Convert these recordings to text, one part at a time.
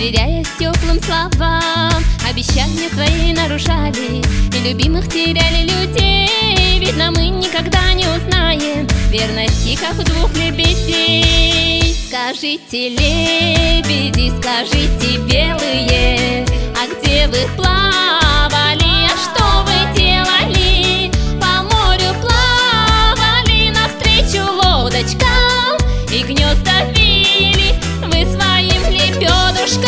доверяясь теплым словам. Обещания свои нарушали и любимых теряли людей. Видно, мы никогда не узнаем верности, как у двух лебедей. Скажите, лебеди, скажите, белые, а где вы плавали, а что вы делали? По морю плавали навстречу лодочкам и гнезда вили вы своим лебедушкам.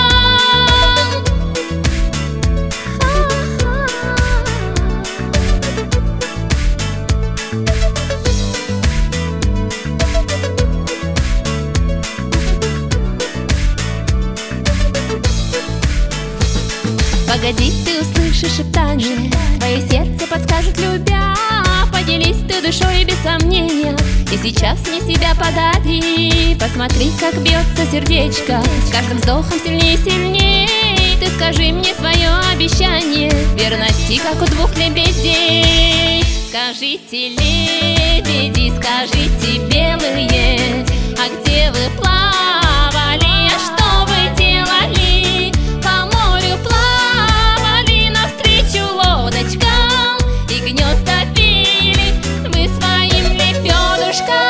Погоди, ты услышишь шептание, твое сердце подскажет, любя. Поделись ты душой без сомнения, и сейчас мне себя подари. Посмотри, как бьется сердечко, с каждым вздохом сильнее и сильнее. Ты скажи мне свое обещание верности, как у двух лебедей. Скажите, лебеди, скажите, белые, а где вы плавали, а что вы делали? По морю плавали навстречу лодочкам и гнезда вили вы своим лебедушкам.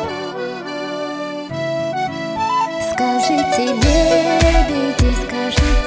Скажите, лебеди, скажите,